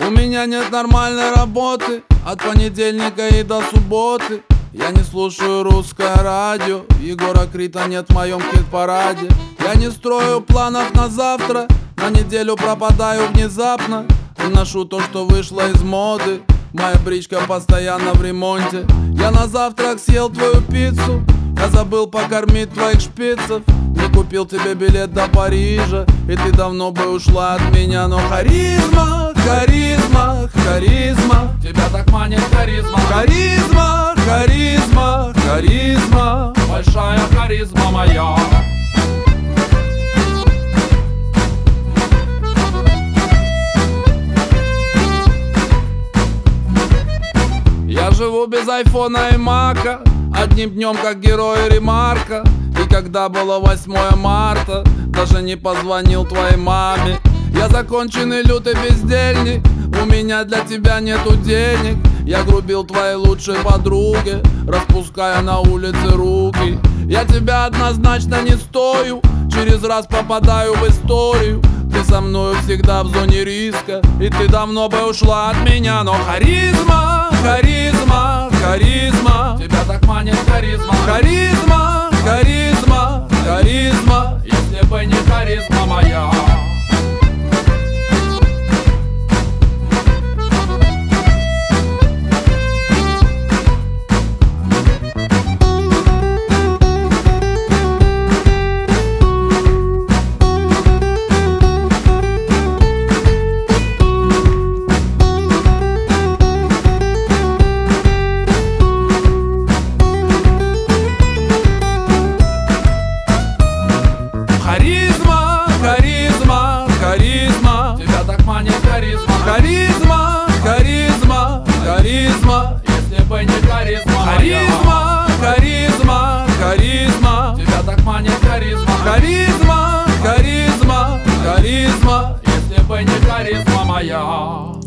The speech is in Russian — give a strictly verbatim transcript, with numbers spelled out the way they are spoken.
У меня нет нормальной работы от понедельника и до субботы. Я не слушаю русское радио, Егора Крида нет в моем хит-параде. Я не строю планов на завтра, на неделю пропадаю внезапно. Ношу то, что вышло из моды, моя бричка постоянно в ремонте. Я на завтрак съел твою пиццу, я забыл покормить твоих шпицев. Не купил тебе билет до Парижа, и ты давно бы ушла от меня. Но харизма, харизма, харизма, тебя так манит харизма. Харизма, харизма, харизма, большая харизма моя. Я живу без айфона и мака, одним днем как герой Ремарка. И когда было восьмое марта, даже не позвонил твоей маме. Я законченный лютый бездельник, у меня для тебя нету денег. Я грубил твоей лучшей подруге, распуская на улице руки. Я тебя однозначно не стою, через раз попадаю в историю. Ты со мною всегда в зоне риска, и ты давно бы ушла от меня. Но харизма, харизма, харизма, тебя так манит харизма. Харизма, харизма, харизма, если бы не харизма моя. Харизма, харизма, харизма, тебя так манит харизма. Харизма, харизма, харизма, если бы не харизма. Харизма, харизма, харизма, тебя так манит харизма. Харизма, харизма, харизма, если бы не харизма моя.